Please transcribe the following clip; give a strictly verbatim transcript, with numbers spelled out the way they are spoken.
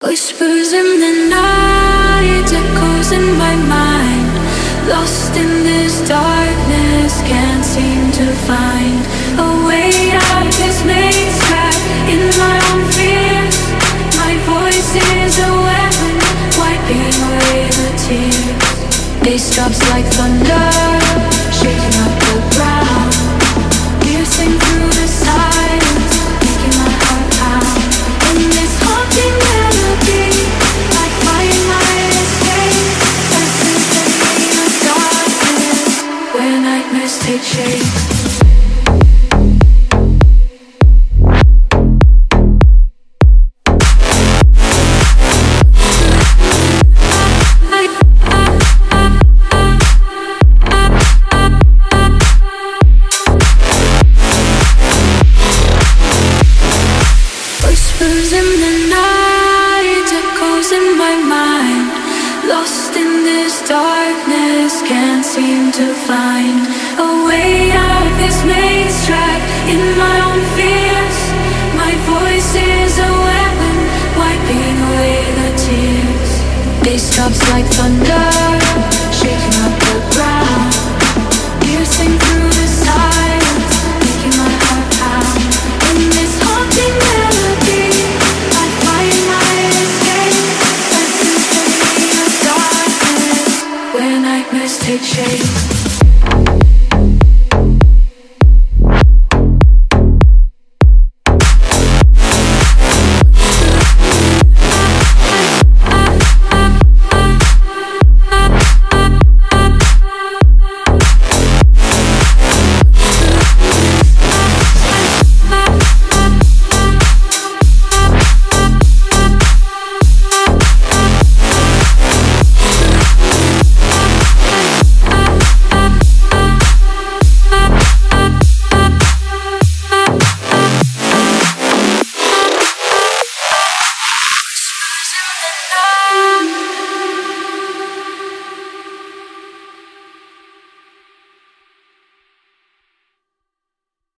Whispers in the night, echoes in my mind. Lost in this darkness, can't seem to find a way out this maze trap. In my own fears, my voice is a weapon, wiping away the tears. Bass drops like thunder, shaking up the ground, piercing through the silence, making my heart pound. In this haunting melody, I find my escape. Lessons in the darkness, where nightmares take shape. Whispers in the night, echoes in my mind. Lost in this darkness, can't seem to find a way out of this maze trap. In my own fears, my voice is a weapon, wiping away the tears. Bass drops like thunder, shaking up the ground, piercing through the silence, making my heart pound. In this haunting melody, I find my escape. Lessons in the darkness, where nightmares take shape.